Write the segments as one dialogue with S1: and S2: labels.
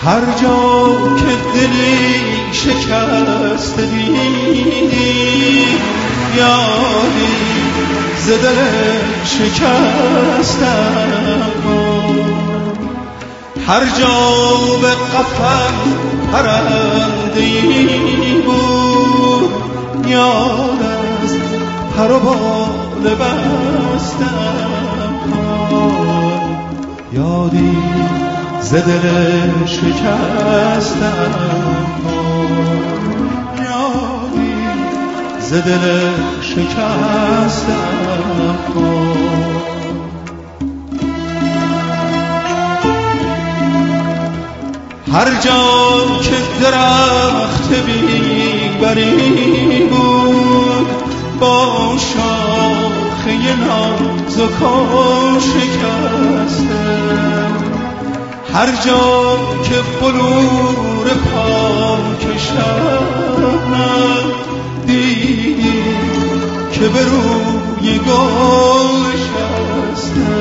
S1: هر جا که دلی شکست دیدی یادی ز دل شکستم هر جا به قفس پرنده‌ای بود یاد از پر و بال بستم یادی ز دل شکستم یادی ز دل شکستم هر جا که درخت بیبری بود با شاخه نازک و شکسته هر جا که بلور پاک شبنم دیدی که به روی گل شسته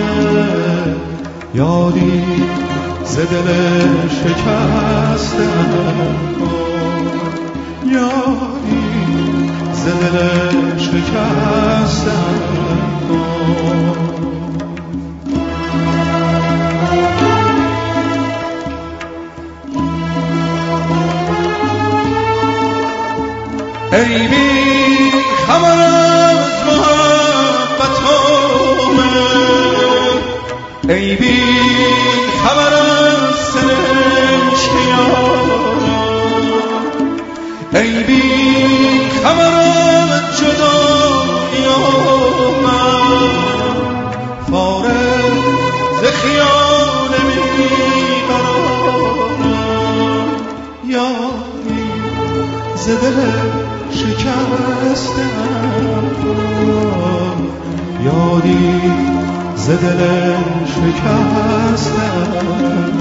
S1: یادی ز دل شکستم یادی ز دل شکستم ای بی خبر از محبتامه ای بی خبر از سرشک یارم ای بی خبر از جدایی‌ام فارغ ز خیال بیقرارم یادی ز دل شکستم یادی ز دل شکستم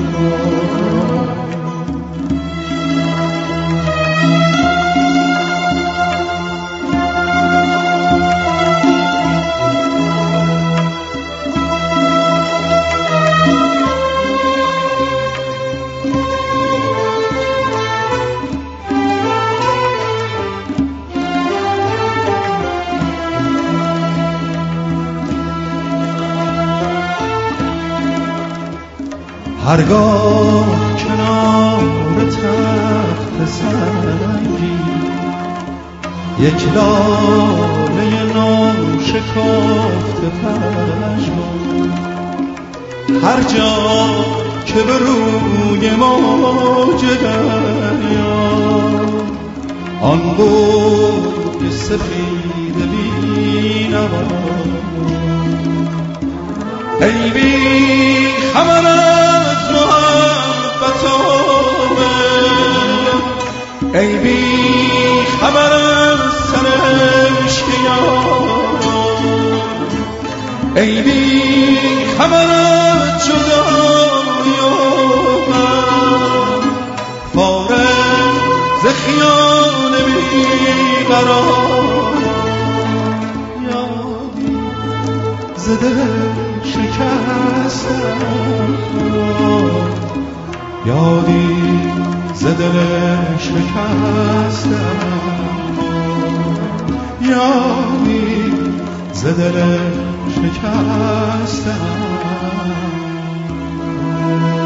S1: هرگاه کنار تخت سنگی یک لاله ناشکافته پژمرد هر جا که به روی موج دریا آن بوی سفید بی‌نوا ای بی خبر از محبتامه ای بی خبر از سرشک یارم ای بی خبر از جدایی‌ام فارغ ز خیال بیقرارم یادی ز دل شکستم یادی ز دل شکستم یادی ز دل شکستم